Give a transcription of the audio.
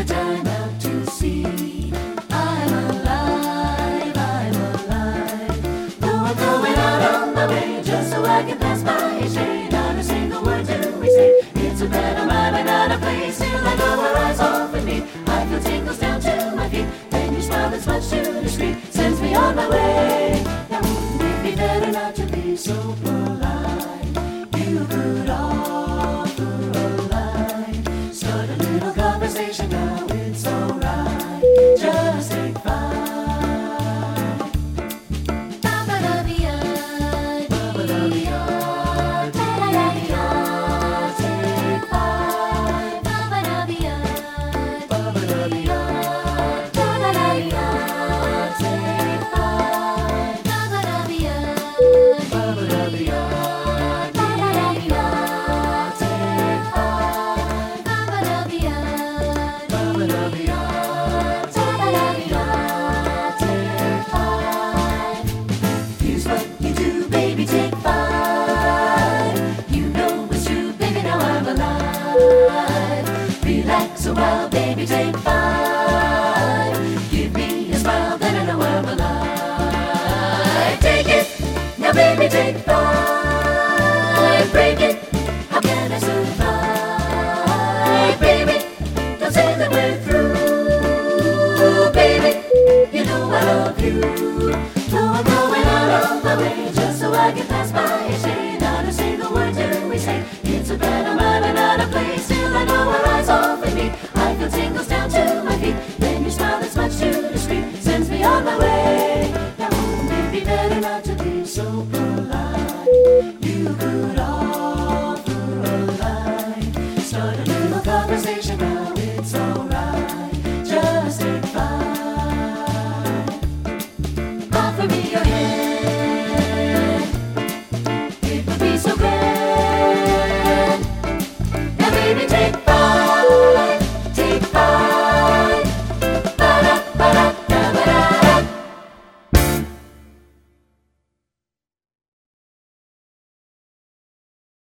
the time out to sea. I'm alive, I'm alive. Though I'm going out on my way just so I can pass by each day. Not a single word do we say. It's a bed of mine and not a place. Still I know her eyes off of me. I feel tingles down to my feet. Then you smile that's much too discreet. Sends me on my way. Now wouldn't it be better not to be so polite? You could offer a line. Start a little conversation now, it's alright. Just take five. Here's what you do, baby, take five. You know it's true, baby, now I'm alive. Relax a while, baby, take five. Give me a smile, then I know I'm alive. Take it, now baby, take five.